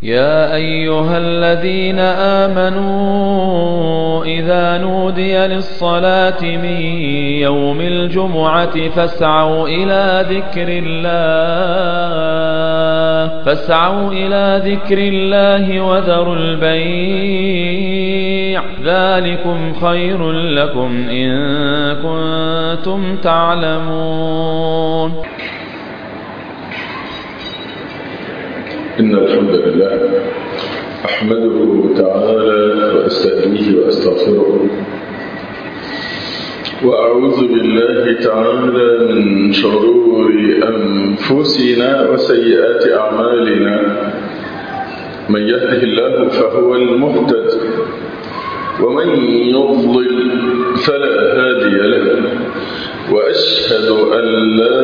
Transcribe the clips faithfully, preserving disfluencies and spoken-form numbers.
يا أيها الذين آمنوا إذا نودي للصلاة من يوم الجمعة فاسعوا إلى ذكر الله فاسعوا إلى ذكر الله وذروا البيع ذلكم خير لكم إن كنتم تعلمون. إن الحمد لله أحمده تعالى وأستهديه وأستغفره وأعوذ بالله تعالى من شرور أنفسنا وسيئات أعمالنا. من يهده الله فهو المهتد ومن يضلل فلا هادي له. وأشهد أن لا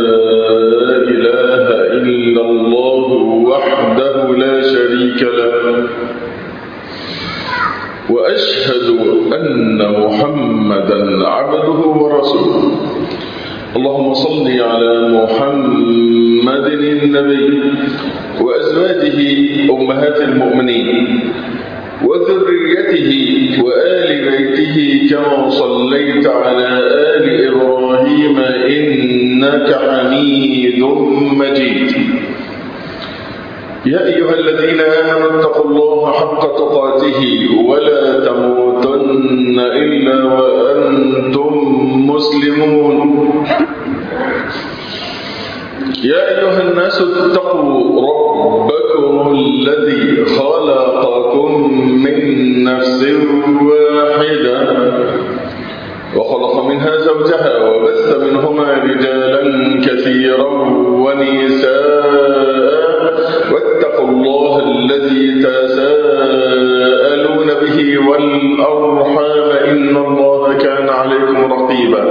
إله إلا الله وحده لا شريك له وأشهد أن محمدا عبده ورسوله. اللهم صل على محمد النبي وأزواجه أمهات المؤمنين وذريته وآل بيته كما صليت على آل إبراهيم إنك حميد مجيد. يا أيها الذين آمنوا اتقوا الله حق تقاته ولا تموتن إلا وأنتم مسلمون. يا أيها الناس اتقوا ربكم الذي خلقكم من نفس واحدة وخلق منها زوجها وبث منهما رجالا كثيرا ونساء واتقوا الله الذي تساءلون به والأرحام إن الله كان عليكم رقيبا.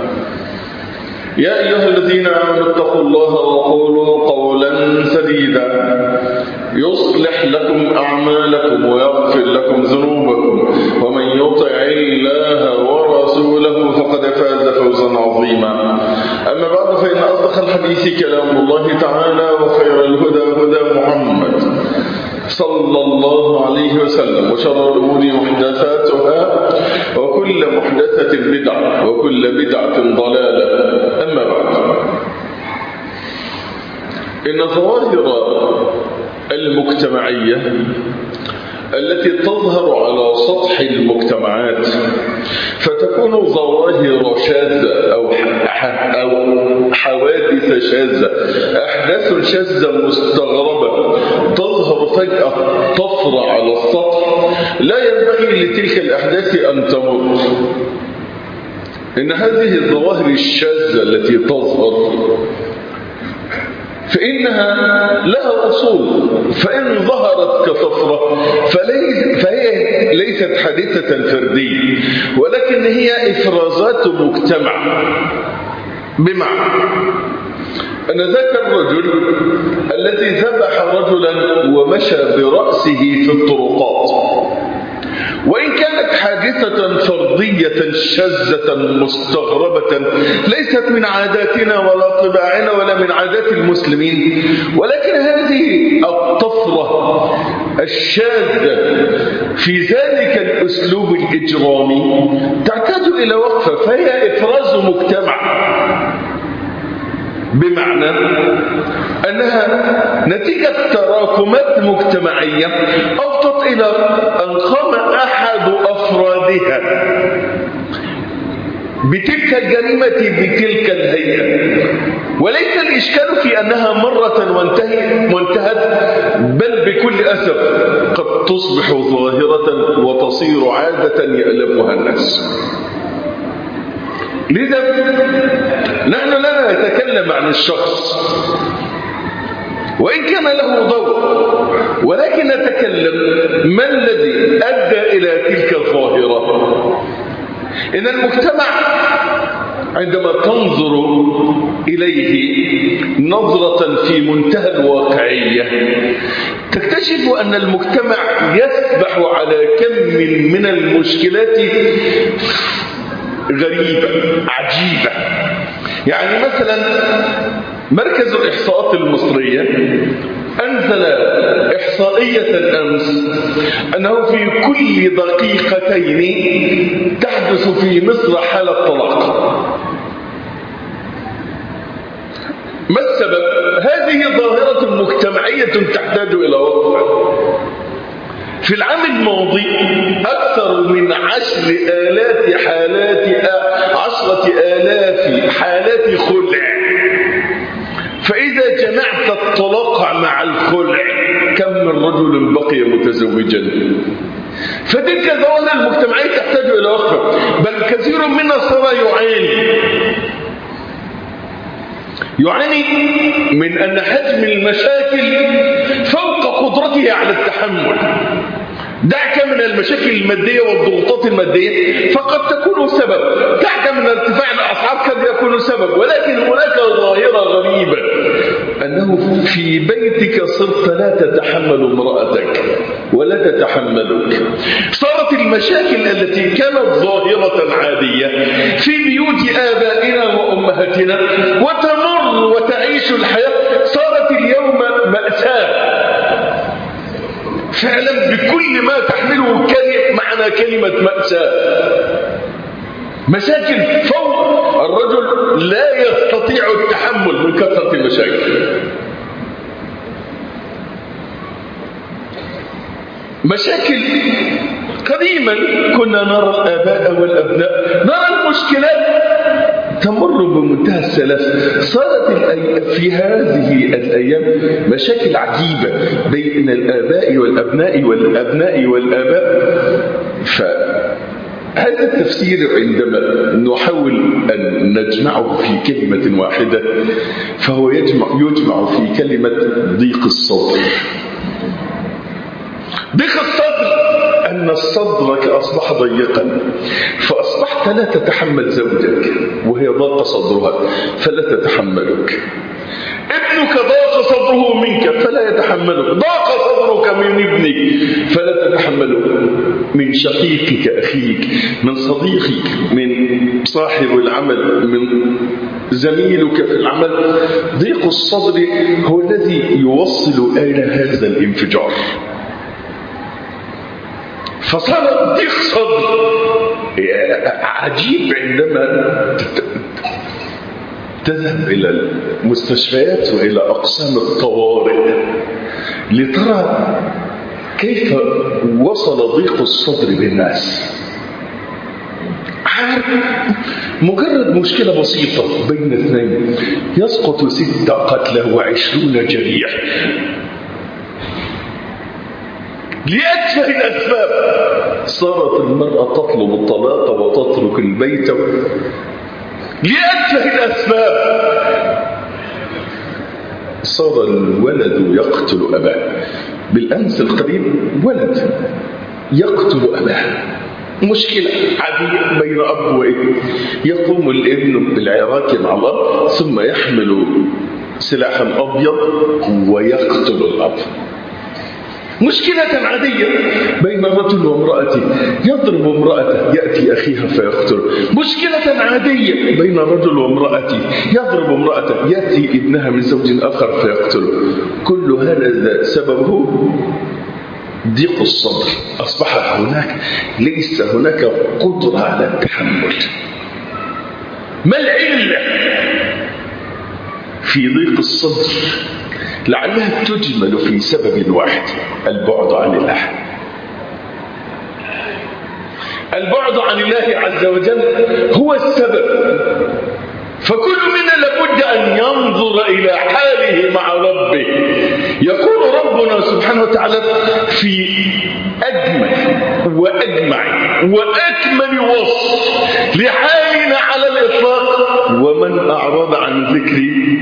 يا أيها الذين آمنوا اتقوا الله وقولوا قولا سديدا يصلح لكم أعمالكم ويغفر لكم ذنوبكم ومن يطع الله ورسوله فقد فاز فوزا عظيما. أما بعد فإن أصدق الحديث كلام الله تعالى وخير الهدى هدى محمد صلى الله عليه وسلم وشر الأمور محدثاتها وكل محدثة بدعة وكل بدعة ضلالة. أما بعد إن ظواهر المجتمعية التي تظهر على سطح المجتمعات فتكون ظواهر شاذة أو أو حوادث شاذة، أحداث شاذة مستغربة تظهر فجأة طفرة على السطح لا ينبغي لتلك الأحداث أن تمر. إن هذه الظواهر الشاذة التي تظهر فإنها لها أصول، فإن ظهرت كطفرة فهي ليست حادثة فردية ولكن هي إفرازات مجتمع. بمعنى أن ذاك الرجل الذي ذبح رجلا ومشى برأسه في الطرقات وإن كانت حادثة فردية شاذة مستغربة ليست من عاداتنا ولا طباعنا ولا من عادات المسلمين، ولكن هذه الطفرة الشاذة في ذلك الأسلوب الإجرامي تحتاج إلى وقفة، فهي إفراز مجتمع. بمعنى أنها نتيجة تراكمات مجتمعية أفضت إلى أن قام أحد أفرادها بتلك الجريمة بتلك الهيئة، وليس الإشكال في أنها مرة وانتهت، بل بكل أسف قد تصبح ظاهرة وتصير عادة يألفها الناس. لذا نحن لا نتكلم عن الشخص وإن كان له دور، ولكن نتكلم ما الذي أدى إلى تلك الظاهرة. إن المجتمع عندما تنظر إليه نظرة في منتهى الواقعية تكتشف أن المجتمع يسبح على كم من المشكلات غريبة عجيبة. يعني مثلا مركز الإحصاءات المصرية أنزل إحصائية أمس أنه في كل دقيقتين تحدث في مصر حالة طلاق. ما السبب؟ هذه ظاهرة مجتمعية تحتاج إلى وقفة. في العام الماضي أكثر من عشر آلاف حالات عشرة آلاف حالات خلع، فإذا جمعت الطلاق مع الخلع كم من رجل بقي متزوجا؟ فتلك الظواهر المجتمعية تحتاج إلى وقفة، بل كثير منا صار يعاني يعاني من أن حجم المشاكل فوق قدرته على التحمل. دعك من المشاكل المادية والضغوطات المادية فقد تكون سبب، دعك من ارتفاع الأسعار قد يكون سبب، ولكن هناك ظاهرة غريبة أنه في بيتك صرت لا تتحمل امرأتك ولا تتحملك. صارت المشاكل التي كانت ظاهرة عادية في بيوت آبائنا وأمهاتنا وتمر وتعيش الحياة صارت اليوم مأساة فعلا بكل ما تحمله كلمة معنى كلمة مأساة. مشاكل فوق الرجل لا يستطيع التحمل من كثرة المشاكل. مشاكل قديما كنا نرى الآباء والأبناء نرى المشكلات تمر بمنتهى السلاسة. صارت في هذه الأيام مشاكل عجيبة بين الآباء والأبناء والأبناء والآباء. فهذا التفسير عندما نحاول أن نجمعه في كلمة واحدة فهو يجمع, يجمع في كلمة ضيق الصدر. ضيق الصدر أن صدرك أصبح ضيقا فأصبحت لا تتحمل زوجك وهي ضاق صدرها فلا تتحملك. ابنك ضاق صدره منك فلا يتحملك، ضاق صدرك من ابنك فلا تتحمله، من شقيقك أخيك، من صديقك، من صاحب العمل، من زميلك في العمل. ضيق الصدر هو الذي يوصل إلى هذا الانفجار. فصار ضيق صدر عجيب عندما تذهب إلى المستشفيات وإلى أقسام الطوارئ لترى كيف وصل ضيق الصدر بالناس. مجرد مشكلة بسيطة بين اثنين يسقط ستة قتلى وعشرون جريح لأتفه الأسباب. صارت المرأة تطلب الطلاق وتترك البيت لأتفه الأسباب. صار الولد يقتل أباه. بالأمس القريب ولد يقتل أباه، مشكلة عادية بين أب وابن. يقوم الابن بالعراك مع الأب ثم يحمل سلاحا أبيض ويقتل الأب. مشكلة عادية بين رجل وامرأته، يضرب امرأته يأتي أخيها فيقتله. مشكلة عادية بين رجل وامرأته، يضرب امرأته يأتي ابنها من زوج آخر فيقتله. كل هذا سببه ضيق الصدر. أصبح هناك ليس هناك قدرة على التحمل. ما العلة في ضيق الصدر؟ لعلها تجمل في سبب واحد: البعد عن الله. البعد عن الله عز وجل هو السبب. فكل منا لابد أن ينظر إلى حاله مع ربه. يقول ربنا سبحانه وتعالى في أجمل وأجمع وأكمل وصف لحالنا على الإطلاق: ومن أعرض عن ذكري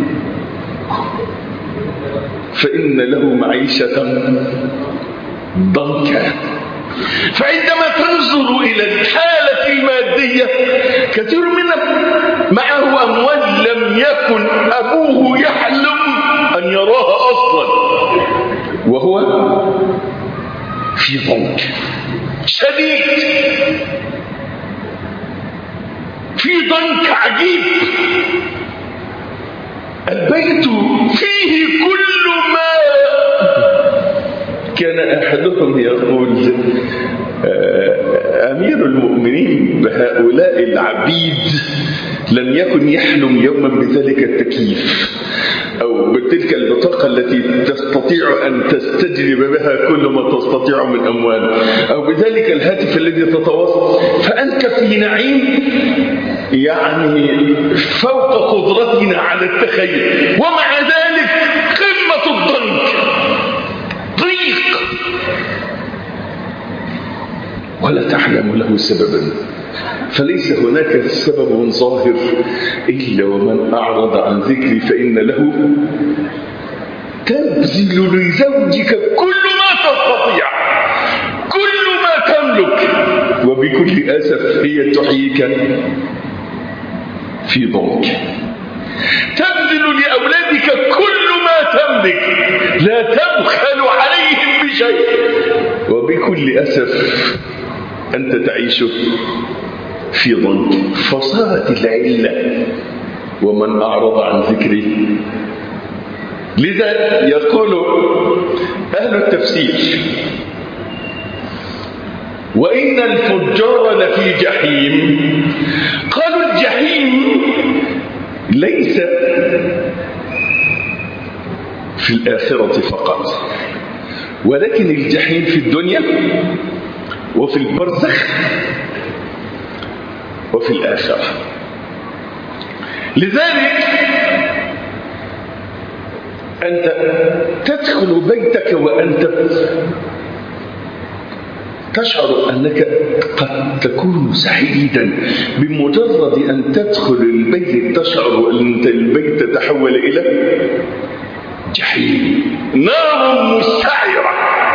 فإن له معيشة ضنكا. فعندما تنظر إلى الحالة المادية كثير منا معه أموال لم يكن أبوه يحلم أن يراها أصلا، وهو في ضنك شديد، في ضنك عجيب. البيت فيه كل ما كان أحدهم يقول أمير المؤمنين بهؤلاء العبيد لم يكن يحلم يوما بذلك التكييف أو بتلك البطاقة التي تستطيع أن تستجلب بها كل ما تستطيع من أموال أو بذلك الهاتف الذي تتواصل، فأنت في نعيم يعني فوق قدرتنا على التخيل، ومع ذلك قمة الضنك، ضيق، ولا تعلم له سببا. فليس هناك سبب ظاهر إلا ومن أعرض عن ذكري فإن له تبذل لزوجك كل ما تستطيع، كل ما تملك، وبكل أسف هي تحييك في ضنك. تبذل لأولادك كل ما تملك، لا تبخل عليهم بشيء، وبكل أسف أنت تعيش في ضنك. فصارت العلة ومن أعرض عن ذكري. لذا يقول أهل التفسير وإن الفجار لفي جحيم. قالوا الجحيم ليس في الآخرة فقط، ولكن الجحيم في الدنيا وفي البرزخ وفي الآخرة. لذلك أنت تدخل بيتك وأنت تشعر أنك قد تكون سعيدا بمجرد أن تدخل البيت، تشعر أن البيت تحول إلى جحيم، نار مستعرة.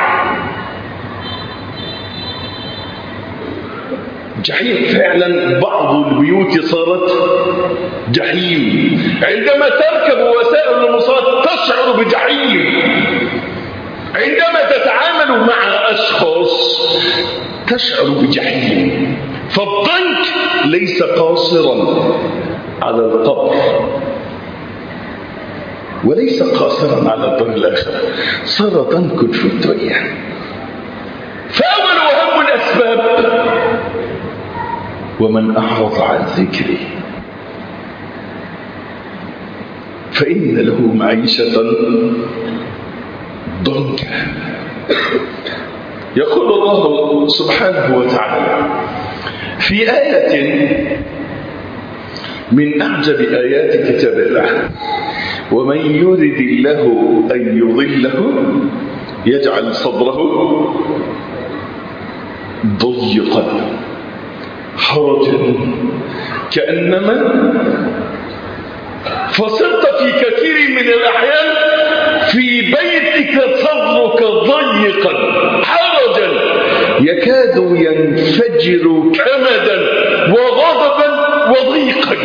جحيم فعلا، بعض البيوت صارت جحيم. عندما تركب وسائل المواصلات تشعر بجحيم. عندما تتعامل مع أشخاص تشعر بجحيم. فالضنك ليس قاصرا على القبر وليس قاصرا على الدار الآخرة، صار ضنك في الدنيا. فأول وهم الأسباب ومن أعرض عن ذكري فإن له معيشة ضنكا. يقول الله سبحانه وتعالى في آية من أعجب آيات كتاب الله: ومن يرد الله أن يضله يجعل صدره ضيقا حرجا كأنما، فصرت في كثير من الأحيان في بيتك صدرك ضيقا حرجا يكاد ينفجر كمدا وغضبا وضيقا.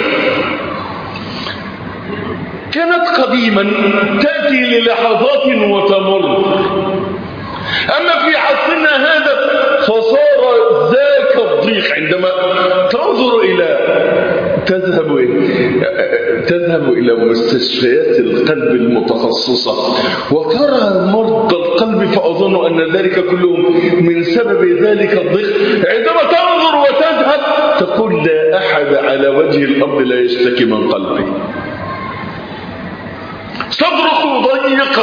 كانت قديما تأتي للحظات وتمر، أما في عصرنا هذا فصار ذاك الضيق. عندما تنظر إلى تذهب تذهب إلى مستشفيات القلب المتخصصة وترى مرضى القلب، فأظن أن ذلك كله من سبب ذلك الضيق. عندما تنظر وتذهب تقول لا أحد على وجه الأرض لا يشتكي من قلبه. صدره ضيقا،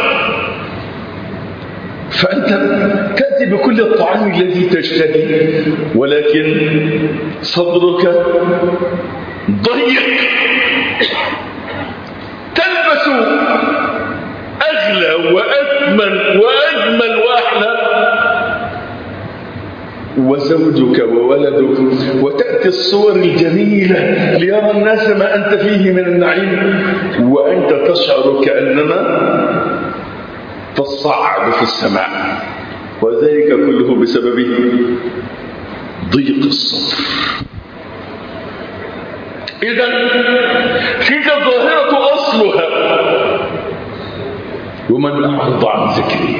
فأنت تأتي بكل الطعام الذي تشتهي ولكن صدرك ضيق. تلبس أغلى وأثمن وأجمل وأحلى، وزوجك وولدك، وتأتي الصور الجميلة ليرى الناس ما أنت فيه من النعيم، وأنت تشعر كأنما تصعد في السماء، وذلك كله بسبب ضيق الصدر. إذن تلك الظاهرة أصلها ومن أعرض عن ذكري.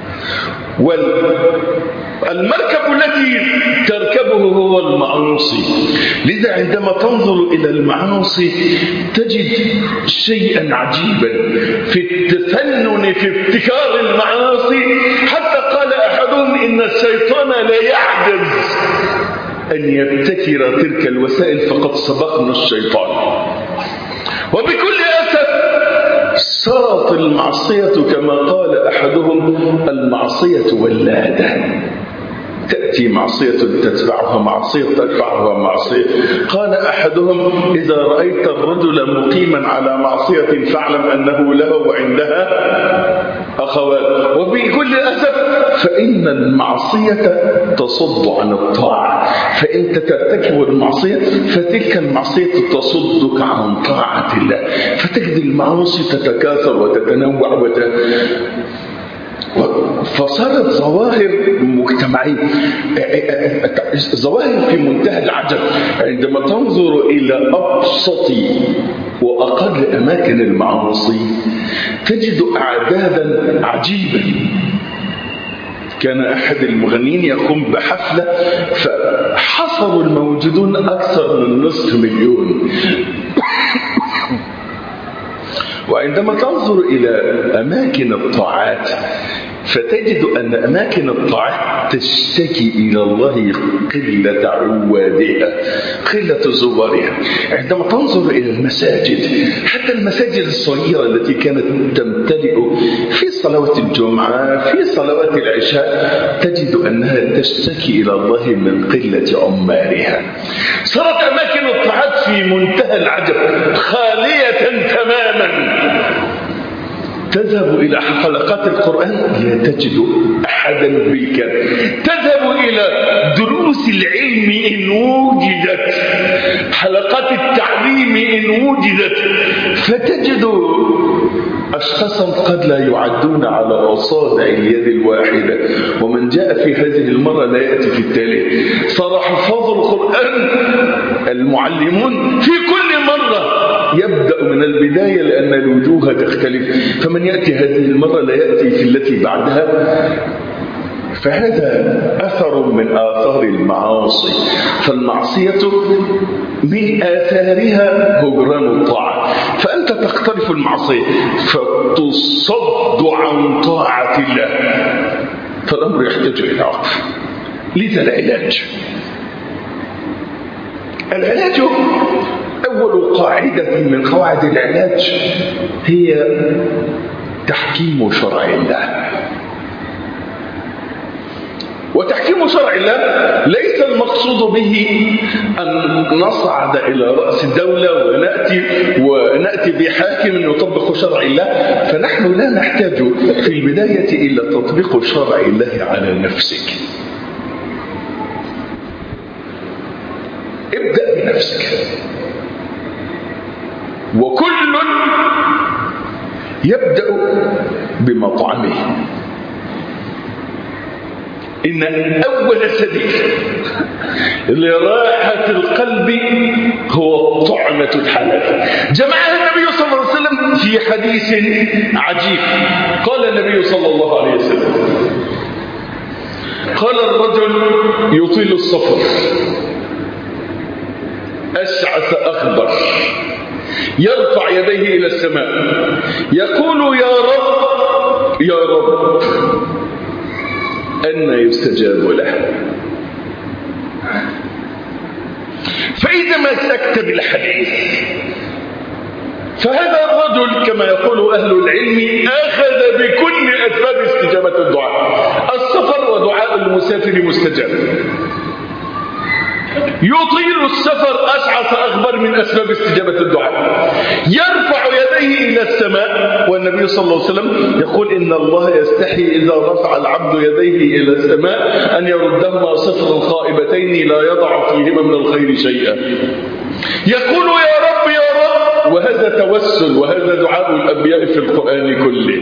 والمركب التي تركبه هو المعاصي. لذا عندما تنظر إلى المعاصي تجد شيئا عجيبا في التفنن في ابتكار المعاصي، حتى الشيطان لا يعجز أن يبتكر تلك الوسائل فقد سبقنا الشيطان. وبكل أسف صارت المعصية كما قال أحدهم المعصية ولادة، تأتي معصية تتبعها معصية تتبعها معصية. قال أحدهم إذا رأيت الرجل مقيما على معصية فاعلم أنه له عندها أخوات. وبكل أسف فإن المعصية تصد عن الطاعة، فإنت ترتكب المعصية فتلك المعصية تصدك عن طاعة الله، فتجد المعاصي تتكاثر وتتنوع وت... فصارت ظواهر مجتمعية، ظواهر في منتهى العجب. عندما تنظر إلى أبسط وأقل أماكن المعاصي تجد أعدادا عجيبة. كان أحد المغنين يقوم بحفلة فحصروا الموجودون أكثر من نصف مليون. وعندما تنظر إلى أماكن الطاعات فتجد أن أماكن الطاعات تشتكي إلى الله قلة عوادها، قلة زوارها. عندما تنظر إلى المساجد، حتى المساجد الصغيرة التي كانت تمتلئ في صلوات الجمعة في صلوات العشاء تجد أنها تشتكي إلى الله من قلة عمالها. صارت أماكن الطاعات في منتهى العجب خالية تماما. تذهب إلى حلقات القرآن لا تجد أحدا بالكامل، تذهب إلى دروس العلم إن وجدت، حلقات التعليم إن وجدت، فتجد أشخاصا قد لا يعدون على أصابع اليد الواحدة، ومن جاء في هذه المرة لا يأتي في التالي. صار حفاظ القرآن المعلمون في كل مرة يبدأ من البداية لأن الوجوه تختلف، فمن يأتي هذه المرة لا يأتي في التي بعدها. فهذا أثر من آثار المعاصي. فالمعصية من آثارها هجران الطاعة، فأنت تقترف المعصية فتصد عن طاعة الله، فالأمر يحتاج إلى عقل. لذا العلاج العلاج أول قاعدة من قواعد العلاج هي تحكيم شرع الله. وتحكيم شرع الله ليس المقصود به أن نصعد إلى رأس الدولة ونأتي, ونأتي بحاكم يطبق شرع الله، فنحن لا نحتاج في البداية إلا تطبيق شرع الله على نفسك. ابدأ بنفسك، وكل يبدأ بمطعمه. إن أول سبيل لراحة القلب هو طعمة الحلال. جمعها النبي صلى الله عليه وسلم في حديث عجيب. قال النبي صلى الله عليه وسلم: قال الرجل يطيل السفر أشعث أخضر يرفع يديه إلى السماء يقول: يا رب يا رب، أن يستجاب له. فإذا مسكت بالحديث فهذا الرجل كما يقول أهل العلم أخذ بكل أسباب استجابة الدعاء. السفر ودعاء المسافر مستجاب. يطيل السفر أشعث أخبر من أسباب استجابة الدعاء. يرفع يديه إلى السماء، والنبي صلى الله عليه وسلم يقول: إن الله يستحي إذا رفع العبد يديه إلى السماء أن يردهما صفرا خائبتين لا يضع فيهما من الخير شيئا. يقول: يا رب يا رب، وهذا توسل، وهذا دعاء الأنبياء في القرآن كله.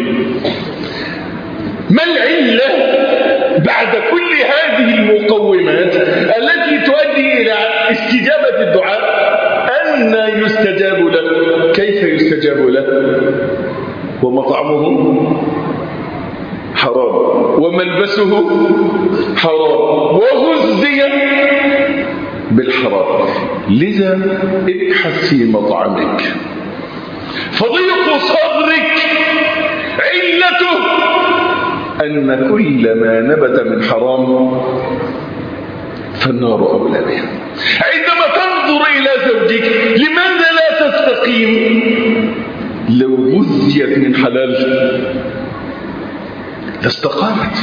ما العلة بعد كل هذه المقومات التي تؤدي إلى استجابة الدعاء أن يستجاب له؟ كيف يستجاب له؟ ومطعمه حرام، وملبسه حرام، وغذي بالحرام. لذا ابحث في مطعمك. فضيق صدرك علته أن كل ما نبت من حرام فالنار أولى به. عندما تنظر إلى زوجك لماذا لا تستقيم؟ لو غذيت من حلال لاستقامت.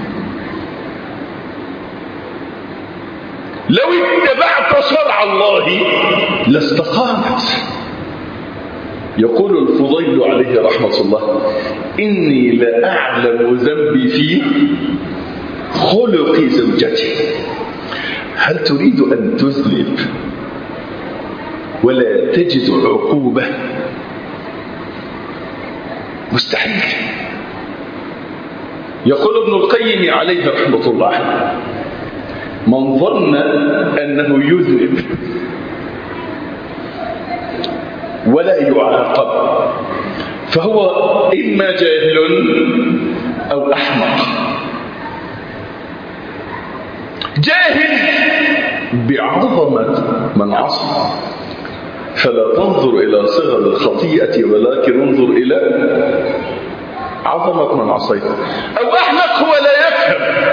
لو اتبعت شرع الله لاستقامت. يقول الفضيل عليه رحمة الله: إني لأعلم ذنبي في خلق زوجتي. هل تريد أن تذنب ولا تجد عقوبة؟ مستحيل. يقول ابن القيم عليه رحمة الله: من ظن أنه يذنب ولا يعاقب فهو إما جاهل أو أحمق. جاهل بعظمة من عصى، فلا تنظر إلى صغر الخطيئة ولكن انظر إلى عظمة من عصيت. أو أحمق هو لا يفهم.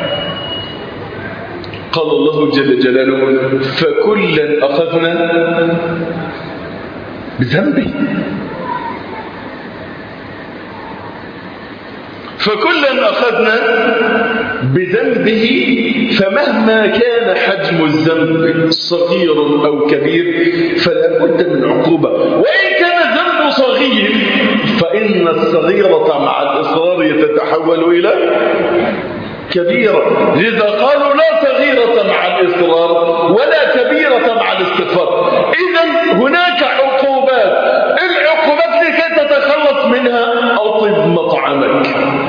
قال الله جل جلاله: فكلا أخذنا بذنبه. فكلا أخذنا بذنبه. فمهما كان حجم الذنب صغير أو كبير فلا بد من عقوبة. وإن كان الذنب صغير فإن الصغيرة مع الإصرار تتحول إلى كبيرة. لذا قالوا: لا صغيرة مع الإصرار ولا كبيرة مع الاستغفار. إذن هناك عقوبات. العقوبات لكي تتخلص منها أطب مطعمك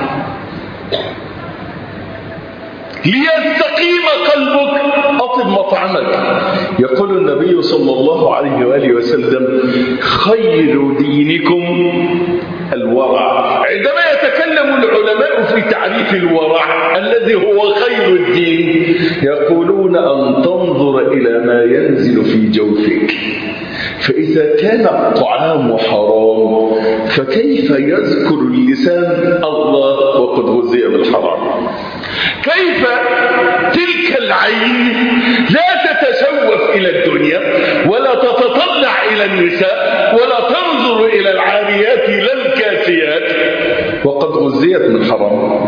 ليستقيم قلبك، أطب مطعمك. يقول النبي صلى الله عليه وآله وسلم: خير دينكم الورع. عندما يتكلم العلماء في تعريف الورع الذي هو خير الدين يقولون أن تنظر إلى ما ينزل في جوفك، فإذا كان الطعام حرام فكيف يذكر اللسان الله وقد غذي بالحرام؟ كيف تلك العين لا تتشوف إلى الدنيا ولا تتطلع إلى النساء ولا تنظر إلى العاريات لا الكاسيات وقد غذيت من حرام؟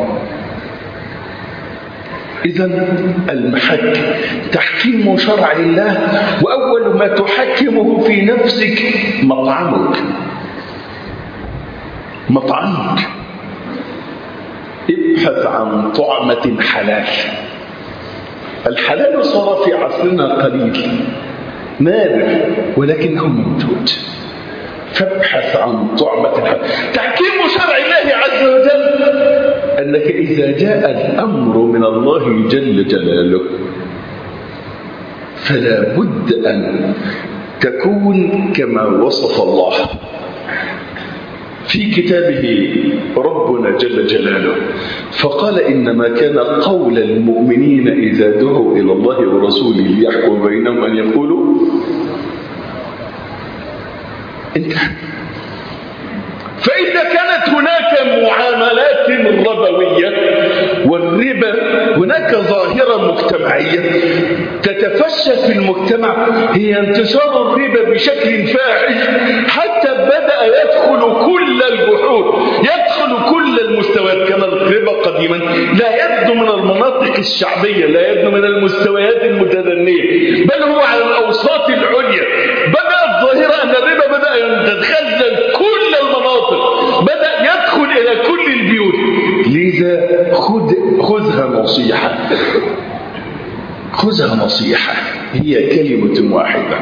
إذن المحك تحكيم شرع الله، وأول ما تحكمه في نفسك مطعمك. مطعمك ابحث عن طعمة حلال. الحلال صار في عصرنا قليل نادر ولكنه موجود، فابحث عن طعمة حلال. تحكيم شرع الله عز وجل أنك إذا جاء الأمر من الله جل جلاله فلا بد أن تكون كما وصف الله في كتابه ربنا جل جلاله، فقال: إنما كان قول المؤمنين إذا دعوا إلى الله ورسوله ليحكم بينهم أن يقولوا انتهى. فإذا كانت هناك معاملات ربوية، والربا هناك ظاهرة مجتمعية تتفشى في المجتمع هي انتشار الربا بشكل فاحش، حتى بدأ يدخل كل البحور، يدخل كل المستويات. كان الربا قديما لا يبدو من المناطق الشعبية، لا يبدو من المستويات المتدنية، بل هو على الأوساط العليا. بدأت ظاهرة أن الربا بدأ يتخزن كل المناطق، بدأ يدخل إلى كل البيوت. لذا خذ خذها نصيحة، خذها نصيحة، هي كلمة واحدة،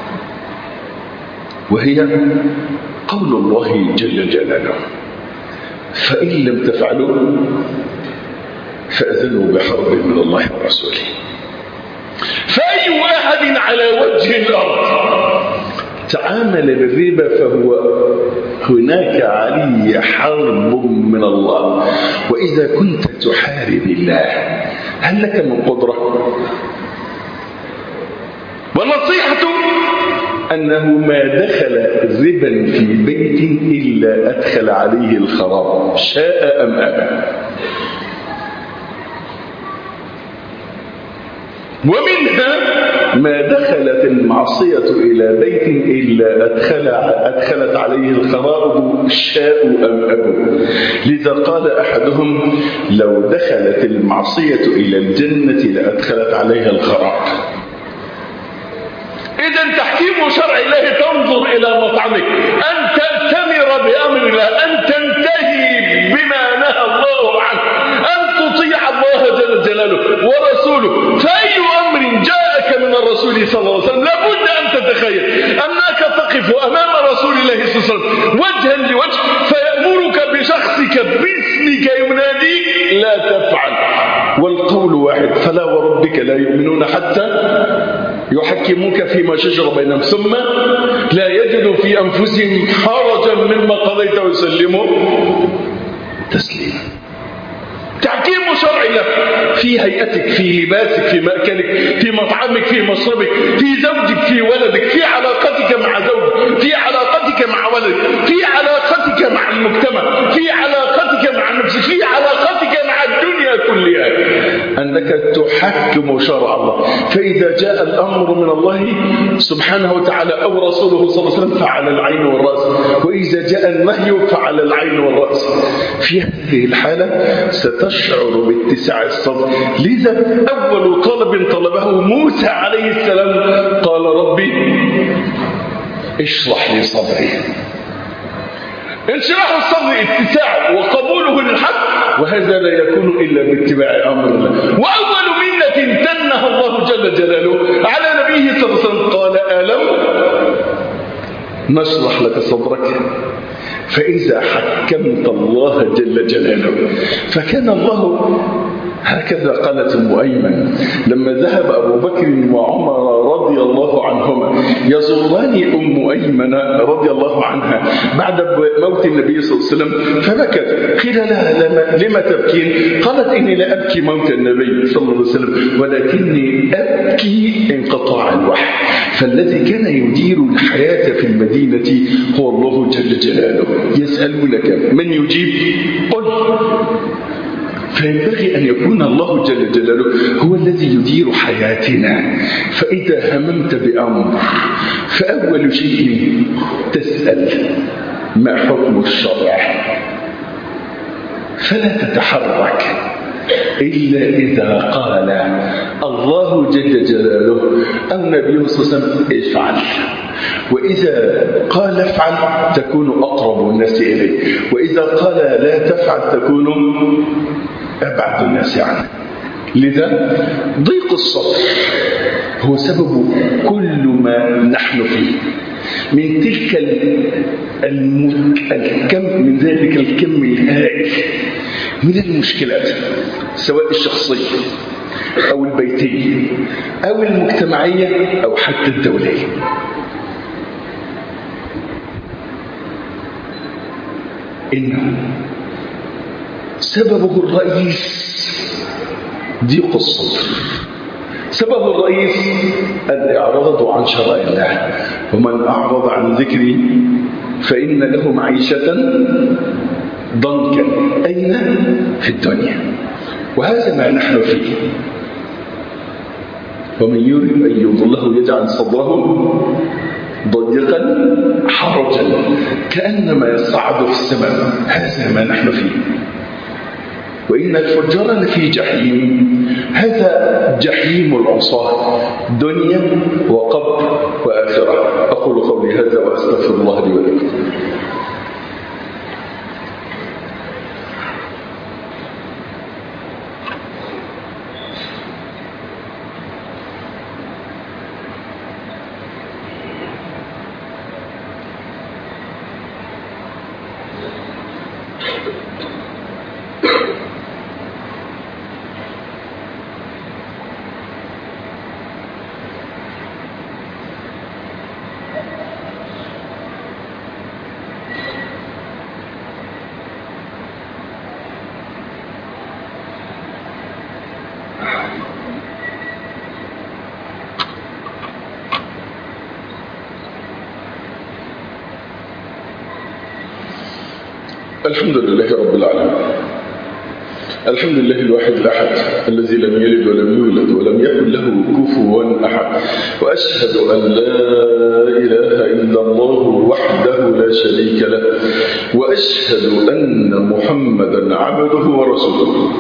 وهي قول الله جل جلاله: فإن لم تفعلوا فأذنوا بحرب من الله ورسوله. فأي أحد على وجه الأرض تعامل بالربا فهو هناك عليه حرب من الله. وإذا كنت تحارب الله هل لك من قدرة؟ والنصيحة أنه ما دخل ربا في بيت إلا أدخل عليه الخراب شاء أم أبى. ومنها ما دخلت المعصية إلى بيت إلا أدخل أدخلت عليه الخراب شاء أم أبوا. لذا قال أحدهم لو دخلت المعصية إلى الجنة لأدخلت عليها الخراب. إذن تحكيم شرع الله تنظر إلى مطعمك، أن تأتمر بأمر الله، أن تنتهي بما نهى الله عنه، أن تطيع الله جل جلاله ورسوله. فأي أمر جاءك من الرسول صلى الله عليه وسلم لابد أن تتخيل أنك تقف أمام رسول الله صلى الله عليه وسلم وجها لوجه فيأمرك بشخصك باسمك يناديك لا تفعل، والقول واحد فلا وربك لا يؤمنون حتى يحكموك فيما شجر بينهم ثم لا يجدوا في أنفسهم حرجا مما قضيت ويسلموا تسليما. تحكيم شرع الله في هيئتك، في لباسك، في مأكلك، في مطعمك، في مشربك، في زوجك، في ولدك، في علاقتك مع زوجك، في علاقتك مع ولدك، في علاقتك مع المجتمع، في علاقتك مع نفسك، في علاقتك مع الدنيا كلها، أنك تحكم شرع الله. فإذا جاء الأمر من الله سبحانه وتعالى أو رسوله صلى الله عليه وسلم فعلى العين والرأس، وإذا جاء النهي فعلى العين والرأس. في هذه الحالة ستشعر باتساع الصدر. لذا أول طلب طلبه موسى عليه السلام قال ربي اشرح لي صدري. انشراح الصدر اتساع وقبوله للحق، وهذا لا يكون إلا باتباع أمر الله. وأول منة تنه الله جل جلاله على نبيه صلى الله عليه وسلم قال ألم نشرح لك صدرك. فإذا حكمت الله جل جلاله فكان الله هكذا. قالت أم أيمن لما ذهب أبو بكر وعمر رضي الله عنهما يزوران أم أيمن رضي الله عنها بعد موت النبي صلى الله عليه وسلم فبكت. قيل لها لما تبكين؟ قالت إني لا أبكي موت النبي صلى الله عليه وسلم ولكني أبكي انقطاع الوحي، فالذي كان يدير الحياة في المدينة هو الله جل جلاله. يسألونك من يجيب؟ قل. فينبغي أن يكون الله جل جلاله هو الذي يدير حياتنا. فإذا هممت بأمر فأول شيء تسأل ما حكم الشرع، فلا تتحرك إلا إذا قال الله جل جلاله أو النبي صلى الله عليه وسلم افعل. وإذا قال افعل تكون أقرب الناس إليه، وإذا قال لا تفعل تكون أبعد الناس عنه. لذا ضيق الصدر هو سبب كل ما نحن فيه من تلك الكم من ذلك الكم الهائل من المشكلات سواء الشخصية أو البيتية أو المجتمعية أو حتى الدولية. إنه سببه الرئيس ضيق الصدر. سبب الرئيس الإعراض عن شرع الله، ومن أعرض عن ذكري فإن له معيشة ضنكا. أين؟ في الدنيا. وهذا ما نحن فيه. ومن يريد أن يضله يجعل صدره ضيقا حرجا كأنما يصعد في السماء. هذا ما نحن فيه. وإن الفجار لفي جحيم. هذا جحيم العصاة دنيا وقبر وآخرة. أقول قولي هذا وأستغفر الله لي ولكم. الحمد لله رب العالمين، الحمد لله الواحد الأحد الذي لم يلد ولم يولد ولم يكن له كفوا أحد، وأشهد أن لا إله إلا الله وحده لا شريك له، وأشهد أن محمدا عبده ورسوله.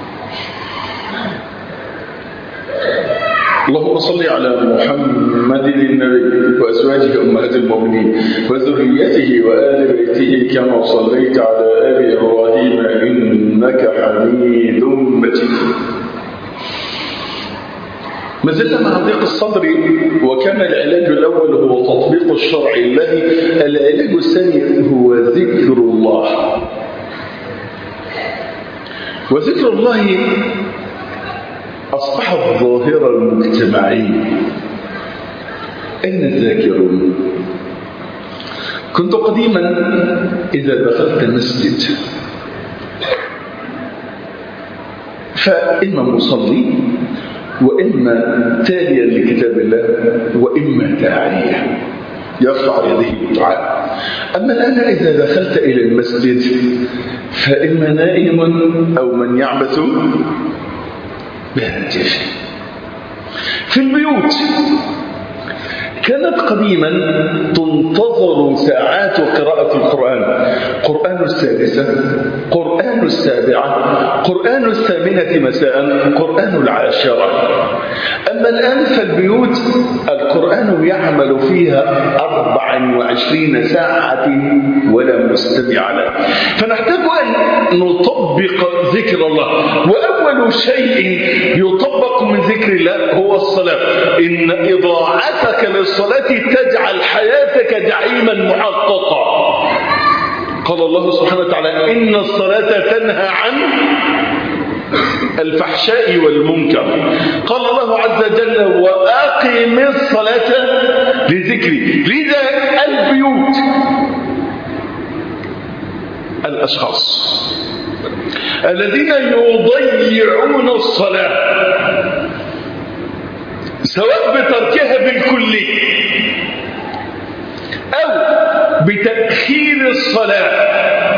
اللهم صل على محمد النبي وأزواجه أمهات المؤمنين وذريته وآل بيته كما صليت على آل إبراهيم إنك حميد مجيد. ما زلنا مع ضيق الصدر، وكان العلاج الأول هو تطبيق الشرع الله، العلاج الثاني هو ذكر الله. وذكر الله أصبحت ظاهرة مجتمعية. أين الذاكرون؟ كنت قديما إذا دخلت مسجد فإما مصلي وإما تاليا لكتاب الله وإما داعية يرفع يديه بالدعاء. أما الآن إذا دخلت إلى المسجد فإما نائم أو من يعبث بهاتف. في البيوت كانت قديما تنتظر ساعات قراءة القرآن، قرآن السادسة، قرآن السابعة، قرآن الثامنة مساء، قرآن العاشرة. أما الآن فالبيوت القرآن يعمل فيها أربع وعشرين ساعة ولا مستمع له. فنحتاج أن نطبق ذكر الله، وأول شيء يطبق من ذكر الله هو الصلاة. إن إضاعتك للصلاة تجعل حياتك جحيما محققا. قال الله سبحانه وتعالى إن الصلاة تنهى عن الفحشاء والمنكر. قال الله عز وجل وأقم الصلاة لذكري. لذا البيوت الأشخاص الذين يضيعون الصلاة سواء بتركها بالكلي أو بتأخير الصلاة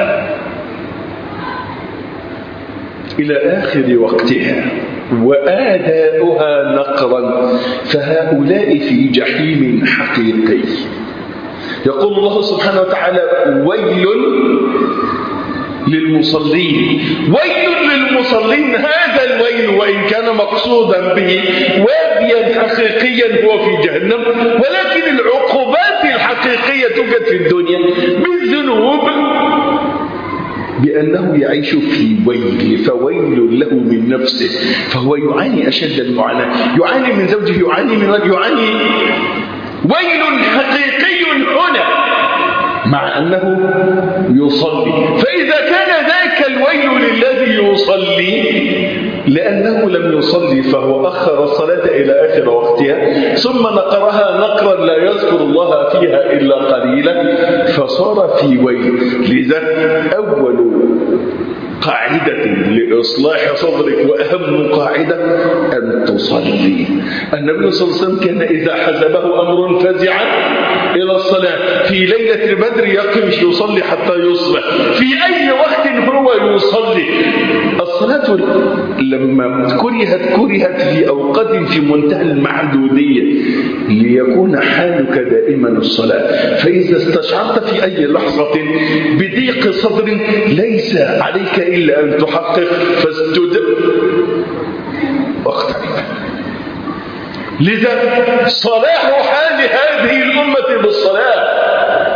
إلى آخر وقتها وآداؤها نقرا، فهؤلاء في جحيم حقيقي. يقول الله سبحانه وتعالى ويل للمصلين. ويل للمصلين، هذا الويل وإن كان مقصودا به واديا حقيقيا هو في جهنم، ولكن العقوبات الحقيقية توجد في الدنيا بالذنوب، بأنه يعيش في ويل، فويل له من نفسه، فهو يعاني أشد المعاناة، يعاني من زوجه، يعاني من رجل، يعاني. ويل حقيقي هنا مع أنه يصلي. فإذا كان ذاك الويل للذي يصلي لأنه لم يصلي فهو أخر الصلاة إلى آخر وقتها ثم نقرها نقرا لا يذكر الله فيها إلا قليلا فصار في ويل. لذا أول قاعدة لإصلاح صدرك وأهم قاعدة أن تصلي. النبي صلى الله عليه وسلم كان إذا حزبه أمر فزعا إلى الصلاة. في ليلة البدر يقم يصلي حتى يصبح، في أي وقت هو يصلي. الصلاة لما كرهت كرهت في أوقات في منتهى المعدودية ليكون حالك دائما الصلاة. فإذا استشعرت في أي لحظة بضيق صدر ليس عليك إلا أن تحقق فاسجد واقترب. لذا صلاح حال هذه الأمة بالصلاة.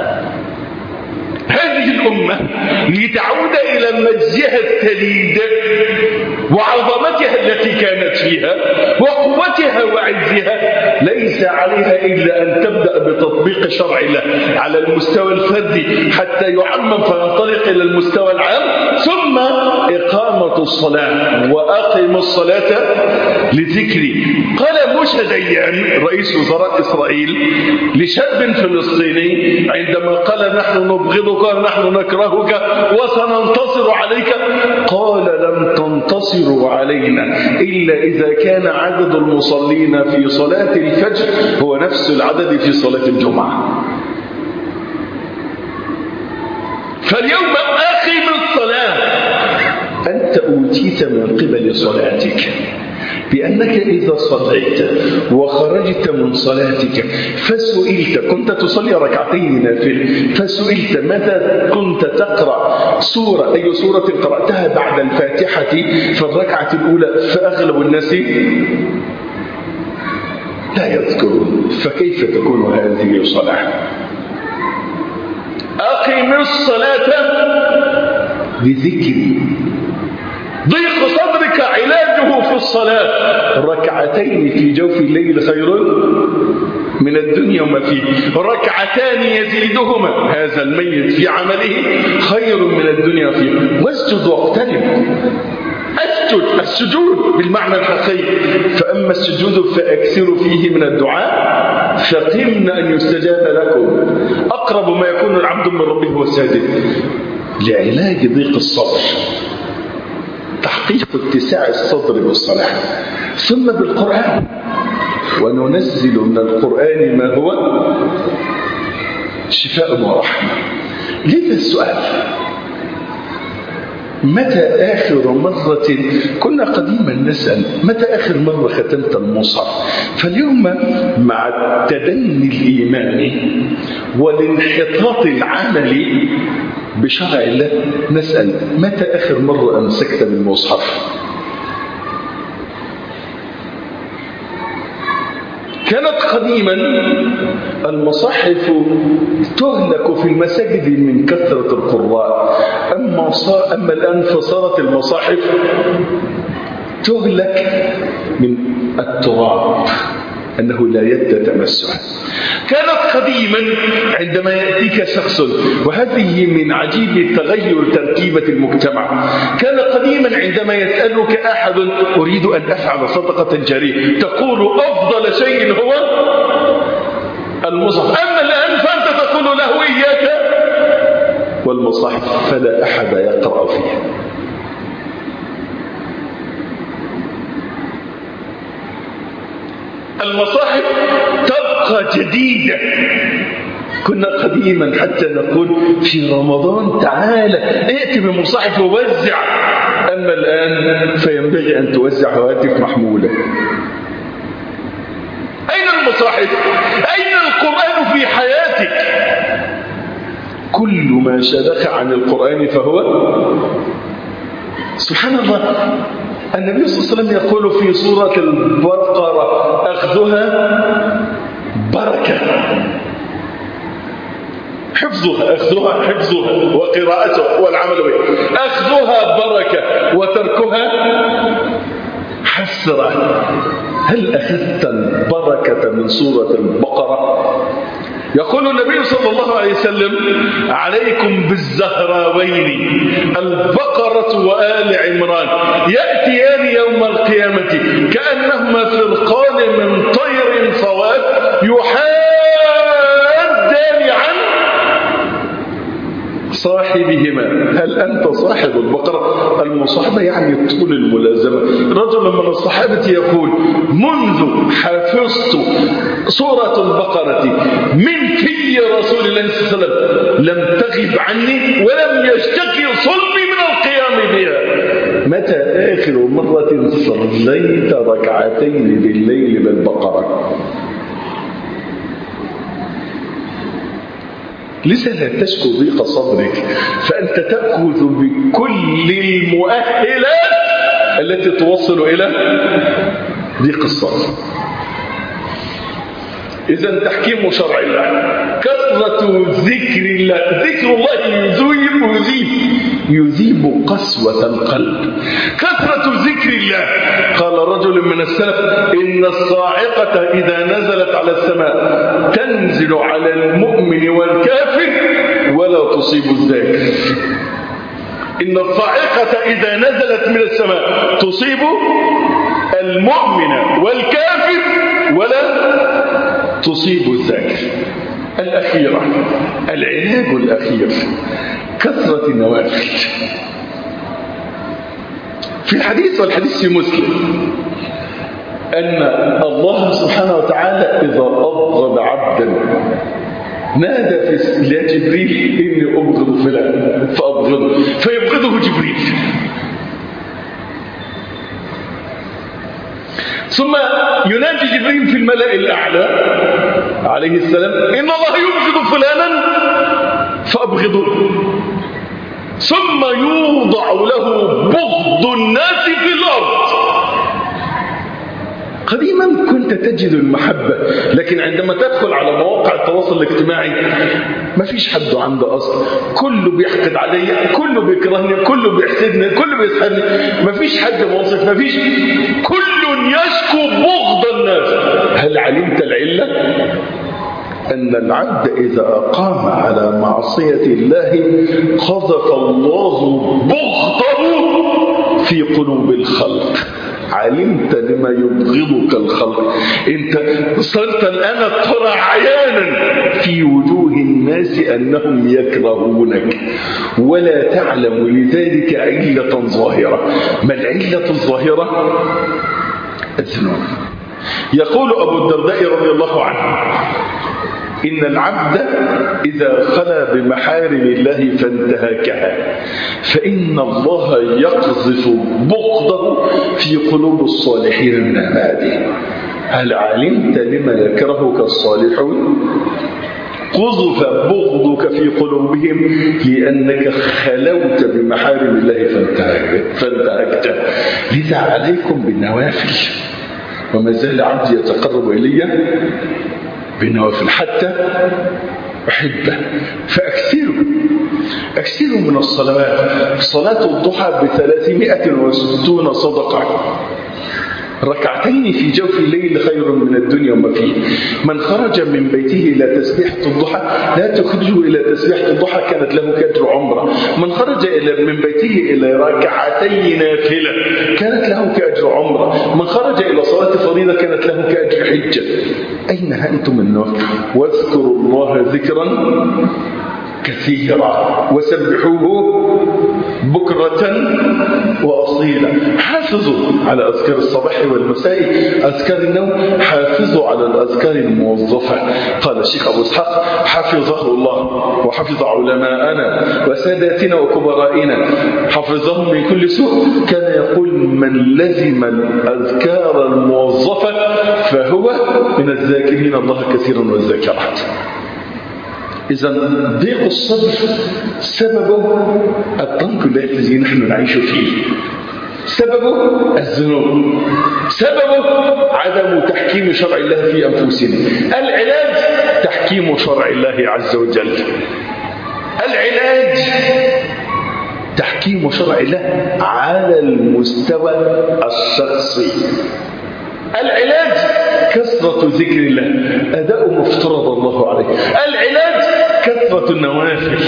هذه الأمة لتعود إلى مجدها التليد وعظمتها التي كانت فيها وقوتها وعزها ليس عليها إلا أن تبدأ بتطبيق شرع الله على المستوى الفردي حتى يعمم فينطلق إلى المستوى العام، ثم إقامة الصلاة. وأقم الصلاة لذكري. قال موشى ديان رئيس وزراء إسرائيل لشاب فلسطيني عندما قال نحن نبغضك ونحن نكرهك وسننتصر عليك، قال لم تنتصروا علينا إلا إذا كان عدد المصلين في صلاة الفجر هو نفس العدد في صلاة الجمعة. فاليوم أقم الصلاة. أنت أوتيت من قبل صلاتك بأنك إذا صليت وخرجت من صلاتك فسئلت، كنت تصلي ركعتين نافلة، فسئلت متى كنت تقرأ سورة، أي سورة قرأتها بعد الفاتحة في الركعة الأولى، فأغلب الناس لا يذكرون، فكيف تكون هذه صلاة؟ أقم الصلاة بذكري. ضيق صدرك علاجه في الصلاة. ركعتين في جوف الليل خير من الدنيا وما فيه، ركعتان يزيدهما هذا الميت في عمله خير من الدنيا فيه. واسجد واقترب. اسجد، السجود بالمعنى الحقيقي. فأما السجود فأكثروا فيه من الدعاء فقمنا أن يستجاب لكم. أقرب ما يكون العبد من ربه هو الساجد. لعلاج ضيق الصدر، تحقيق اتساع الصدر بالصلاة. ثم بالقرآن، وننزل من القرآن ما هو شفاء ورحمة. لذا السؤال: متى آخر مرة، كنا قديما نسأل متى آخر مرة ختمت المصحف؟ فاليوم مع التدني الإيماني والانحطاط العملي بشرع الله نسأل متى آخر مرة أمسكت بالمصحف؟ كانت قديما المصاحف تهلك في المساجد من كثرة القراء، أما, أما الآن فصارت المصاحف تهلك من التراب، أنه لا يد تمسها. كانت قديما عندما يأتيك شخص، وهذه من عجيب تغير تركيبة المجتمع، كان قديما عندما يسألك أحد أريد أن أفعل صدقة جارية تقول أفضل شيء هو المصحف. أما الآن فأنت تقول له إياك والمصحف، فلا أحد يقرأ فيه. المصاحف تبقى جديدة. كنا قديما حتى نقول في رمضان تعالى ائت بمصاحف ووزع، أما الآن فينبغي أن توزع هواتف محمولة. أين المصاحف؟ أين القرآن في حياتك؟ كل ما شذخ عن القرآن فهو سبحان الله. النبي صلى الله عليه وسلم يقول في سورة البقرة أخذها بركة. حفظها، أخذها حفظها وقراءتها والعمل بها. أخذها بركة وتركها حسرة. هل أخذت البركة من سورة البقرة؟ يقول النبي صلى الله عليه وسلم عليكم بالزهراوين البقرة وآل عمران يأتيان يوم القيامة كأنهما فرقان من طير صواب يحادان عن صاحبهما. هل أنت صاحب البقرة؟ المصاحبة يعني طول الملازمة. رجل من الصحابة يقول منذ حفظت سورة البقرة من في رسول الله صلى الله عليه وسلم لم تغب عني ولم يشتكي صلبي من القيام بها. متى آخر مرة صليت ركعتين بالليل بالبقرة؟ لسه لا تشكو ضيق صدرك، فأنت تأخذ بكل المؤهلات التي توصل إلى ضيق الصدر. إذن تحكيم شرع الله، كثرة ذكر الله. ذكر الله يذيب يذيب يذيب قسوة القلب. كثرة ذكر الله. قال رجل من السلف إن الصاعقة إذا نزلت على السماء تنزل على المؤمن والكافر ولا تصيب الذاكر. إن الصاعقة إذا نزلت من السماء تصيب المؤمن والكافر ولا تصيب الذاكر. الأخيرة، العلاج الأخير كثرة النوافل. في الحديث، والحديث في مسلم، أن الله سبحانه وتعالى إذا أبغض عبدا نادى في يا جبريل إني أبغض فلان فأبغضه فيبغضه جبريل. ثم ينادي جبريل في الملأ الأعلى عليه السلام إن الله يبغض فلانا فأبغضه، ثم يوضع له بغض الناس في الأرض. قديما كنت تجد المحبة، لكن عندما تدخل على مواقع التواصل الاجتماعي ما فيش حد عنده أصل، كله بيحقد علي، كله بيكرهني، كله بيحسدني، كله بيسحبني، ما فيش حد موصف، ما فيش، كل يشكو بغض الناس. هل علمت العلة؟ أن العبد إذا أقام على معصية الله قذف الله بغضه في قلوب الخلق. علمت لما يبغضك الخلق. انت صرت الآن ترى عيانا في وجوه الناس أنهم يكرهونك ولا تعلم لذلك علة ظاهرة. ما العلة الظاهرة؟ الذنوب. يقول أبو الدرداء رضي الله عنه إن العبد إذا خلا بمحارم الله فانتهكها فإن الله يقذف بغضه في قلوب الصالحين من عباده. هل علمت لما يكرهك الصالحون؟ قذف بغضك في قلوبهم لأنك خلوت بمحارم الله فانتهكت. لذا عليكم بالنوافل، وما زال عبدي يتقرب إلي بالنوافل حتى أحبه فأكثروا أكثروا من الصلوات. صلاة الضحى بثلاثمائة وستون صدقة، ركعتين في جوف الليل خير من الدنيا وما فيه. من خرج من بيته إلى تسبيحة الضحى لا تخرجوا إلى تسبيحة الضحى كانت له كأجر عمرة. من خرج إلى من بيته إلى ركعتي نافلة كانت له كأجر عمرة. من خرج إلى صلاة فريضة كانت له كأجر حجة. أين أنتم النور؟ واذكروا الله ذكرا كثيرا وسبحوه بكرة وأصيلا. حافظوا على أذكار الصباح والمساء، أذكار النوم، حافظوا على الأذكار الموظفة. قال الشيخ أبو إسحاق حفظه الله وحفظ علماءنا وساداتنا وكبرائنا حفظهم من كل سوء. كان يقول من لزم الأذكار الموظفة فهو من الذاكرين الله كثيرا والذاكرات. إذا ضيق الصدر سببه الضنك الذي نحن نعيش فيه، سببه الذنوب، سببه عدم تحكيم شرع الله في أنفسنا. العلاج تحكيم شرع الله عز وجل. العلاج تحكيم شرع الله على المستوى الشخصي. العلاج كثرة ذكر الله، أداء ما افترض الله عليه. العلاج كثرة النوافل.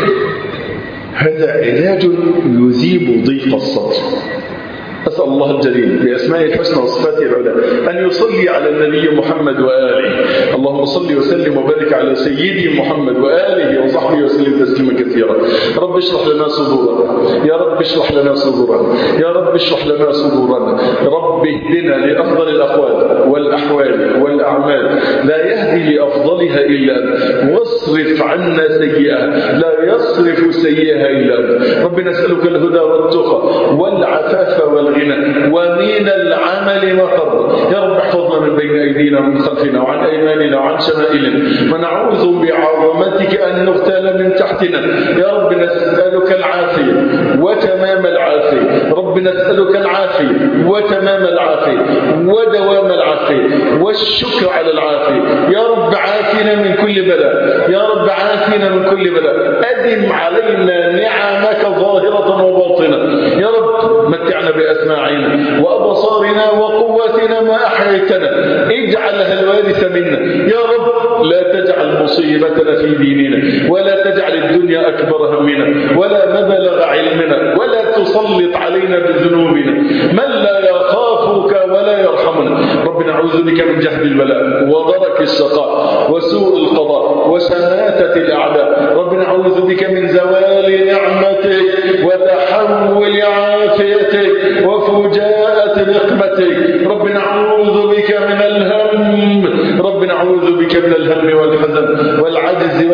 هذا علاج يذيب ضيق الصدر. أسأل الله الجليل بأسمائه الحسنى وصفاته العلى أن يصلي على النبي محمد وآله. اللهم صل وسلم وبارك على سيدي محمد وآله وصحبه وسلم تسليما كثيرا. رب اشرح لنا صدورنا، يا رب اشرح لنا صدورنا، يا رب اشرح لنا صدورنا. رب اهدنا لأفضل الأقوال والأحوال والأعمال، لا يهدي لأفضلها إلا أنت، واصرف عنا سيئها لا يصرف سيئها إلا أنت. رب نسألك الهدى والتقى والعفاف والغنى ومن العمل ما ترضى. يا رب احفظنا من بين أيدينا ومن خلفنا وعن أيماننا وعن شمائلنا، ونعوذ بعظمتك أن نغتال من تحتنا. يا رب نسألك العافية وتمام العافية. رب نسألك العافية وتمام العافية ودوام العافية والشكر على العافية. يا رب عافنا من كل بلاء، يا رب عافنا من كل بلاء. أدم علينا نعمك ظاهرة وباطنة. يا رب متعنا بأسماعنا وأبصارنا وقواتنا ما أحييتنا، اجعلها الوارث منا. يا رب لا تجعل مصيبتنا في ديننا، ولا تجعل الدنيا أكبر همنا ولا مبلغ علمنا، ولا تسلط علينا بذنوبنا من لا يخافك ولا يرحمنا. رب نعوذ بك من جهد البلاء ودرك الشقاء وسوء القضاء وشماتة الأعداء. رب نعوذ بك من زوال نعمتك وتحول عافيتك وفجاءة نقمتك. رب نعوذ بك من الهم، رب نعوذ بك من الهم والحزن والعجز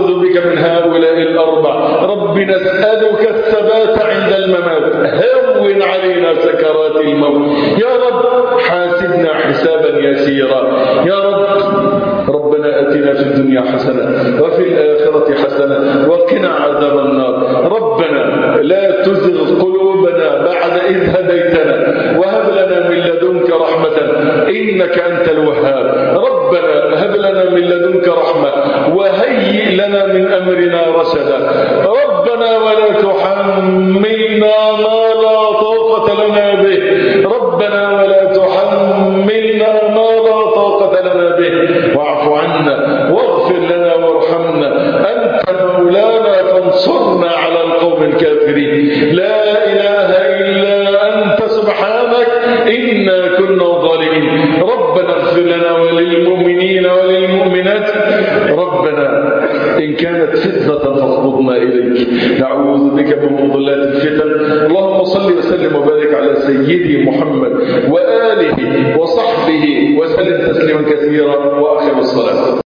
نعوذ بك من هؤلاء الأربع. رب نسألك الثبات عند الممات، هون علينا سكرات الموت يا رب، حاسبنا حسابا يسيرا يا رب. ربنا أتنا في الدنيا حسنة وفي الآخرة حسنة وقنا عذاب النار. ربنا لا تزغ قلوبنا بعد إذ هديتنا وهب لنا من لدنك رحمة إنك أنت الوهاب. ربنا هب لنا من لدنك رحمة وهيئ لنا من أمرنا رشدا. ربنا ولا تحملنا ما لا طاقة لنا به، ربنا ولا تحملنا ما لا طاقة لنا به، واعف عنا واغفر لنا وارحمنا، أنت مولانا فانصرنا على القوم الكافرين. لا إله إلا أنت سبحانك إنا كنا ظالمين. ربنا اغفر لنا وللمؤمنين وللمؤمنات. ربنا إن كانت فتنة فاقبضنا إليك، نعوذ بك من مضلات الفتن. اللهم صل وسلم وبارك على سيدي محمد وآله وصحبه وسلم تسليما كثيرا، وآخر الصلاة.